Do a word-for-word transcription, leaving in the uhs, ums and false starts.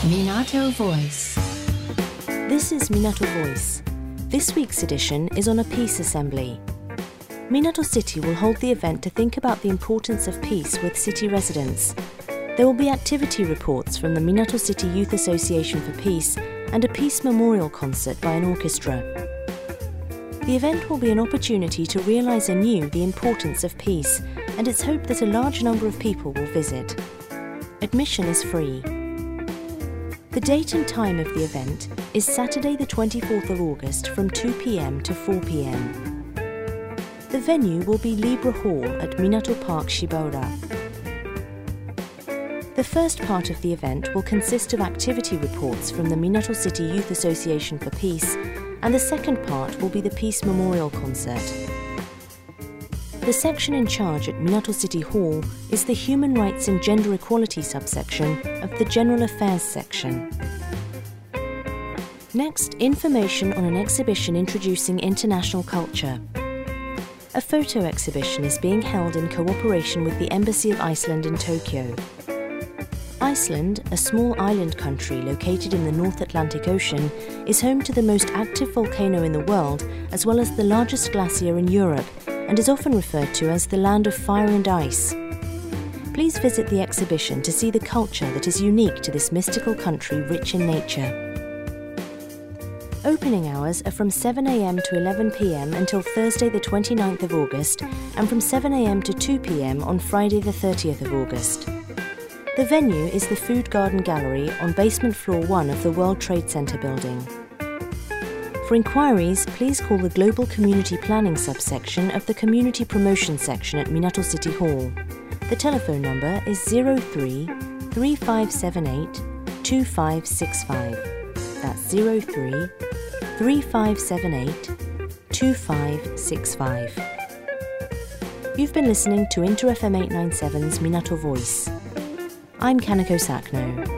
Minato Voice. This is Minato Voice. This week's edition is on a peace assembly. Minato City will hold the event to think about the importance of peace with city residents. There will be activity reports from the Minato City Youth Association for Peace and a peace memorial concert by an orchestra. The event will be an opportunity to realise anew the importance of peace, and it's hoped that a large number of people will visit. Admission is free. The date and time of the event is Saturday the twenty-fourth of August from two p m to four p m. The venue will be Libra Hall at Minato Park Shibaura. The first part of the event will consist of activity reports from the Minato City Youth Association for Peace, and the second part will be the Peace Memorial Concert. The section in charge at Minato City Hall is the Human Rights and Gender Equality subsection of the General Affairs section. Next, information on an exhibition introducing international culture. A photo exhibition is being held in cooperation with the Embassy of Iceland in Tokyo. Iceland, a small island country located in the North Atlantic Ocean, is home to the most active volcano in the world, as well as the largest glacier in Europe, and is often referred to as the land of fire and ice. Please visit the exhibition to see the culture that is unique to this mystical country rich in nature. Opening hours are from seven a m to eleven p m until Thursday the twenty-ninth of August, and from seven a m to two p m on Friday the thirtieth of August. The venue is the Food Garden Gallery on basement floor one of the World Trade Center building. For inquiries, please call the Global Community Planning subsection of the Community Promotion section at Minato City Hall. The telephone number is zero three, three five seven eight, two five six five. That's zero three, three five seven eight, two five six five. You've been listening to Inter F M eight ninety-seven's Minato Voice. I'm Kanako Sakno.